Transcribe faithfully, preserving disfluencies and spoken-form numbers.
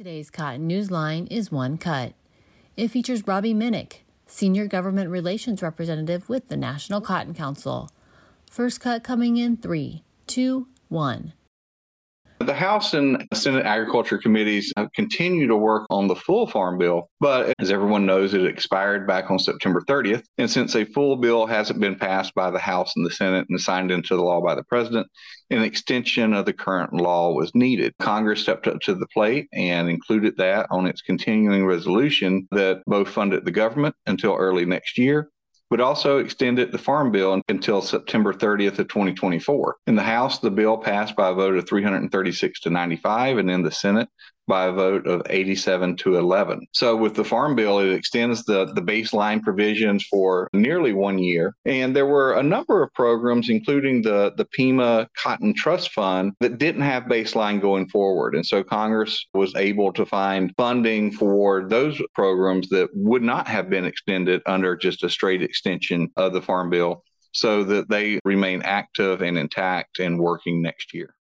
Today's Cotton Newsline is One Cut. It features Robbie Minnick, Senior Government Relations Representative with the National Cotton Council. First cut coming in three, two, one. The House and Senate Agriculture Committees have continued to work on the full Farm Bill, but as everyone knows, it expired back on September thirtieth. And since a full bill hasn't been passed by the House and the Senate and signed into the law by the President, an extension of the current law was needed. Congress stepped up to the plate and included that on its continuing resolution that both funded the government until early next year, but also extended the Farm Bill until September thirtieth of twenty twenty-four. In the House, the bill passed by a vote of three hundred thirty-six to ninety-five, and in the Senate by a vote of eighty-seven to eleven. So with the Farm Bill, it extends the, the baseline provisions for nearly one year. And there were a number of programs, including the, the Pima Cotton Trust Fund, that didn't have baseline going forward. And so Congress was able to find funding for those programs that would not have been extended under just a straight extension of the Farm Bill, so that they remain active and intact and working next year.